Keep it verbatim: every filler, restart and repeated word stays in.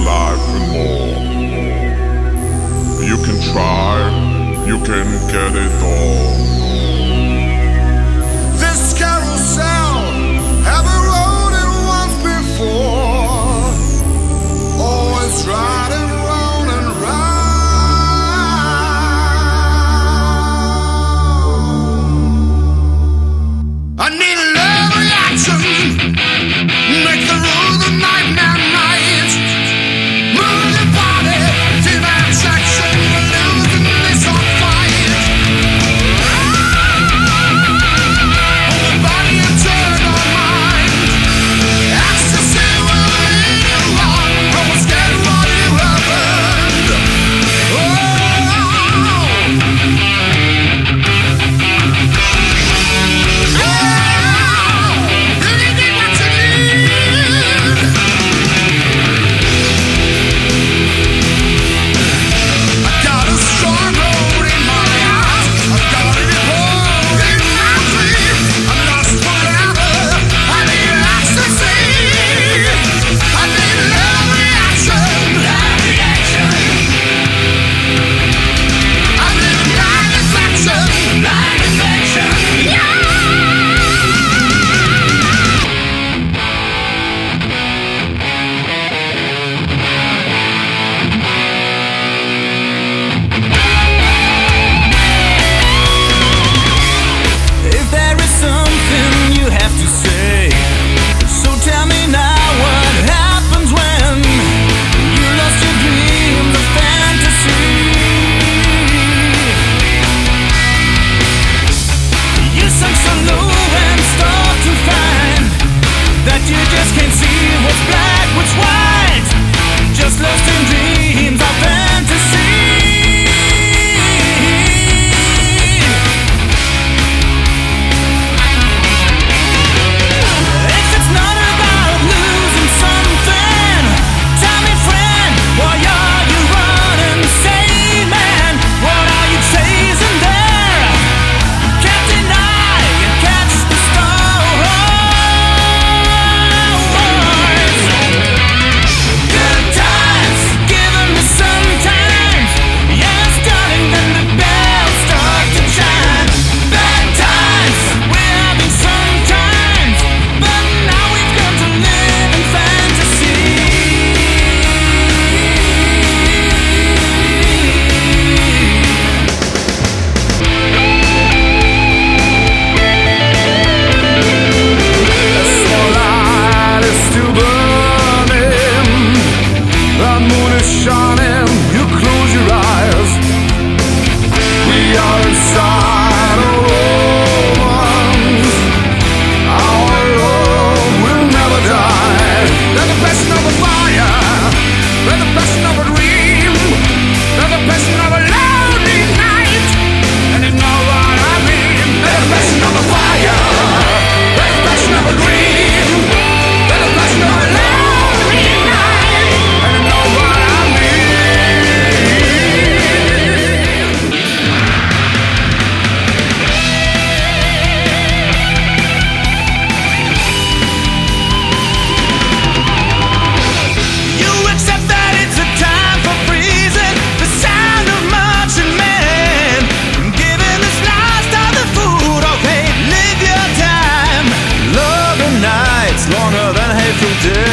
life and more. You can try, you can get it all. This carousel haven't rode it once before. Always riding round and round. I need a love reaction. Make the rule the nightmare night. Move your body, feel that attraction. Losing this on fight. Hold the body and turn on mind. Ecstasy will lead you on. Almost get what you have earned. Oh, longer than hateful days.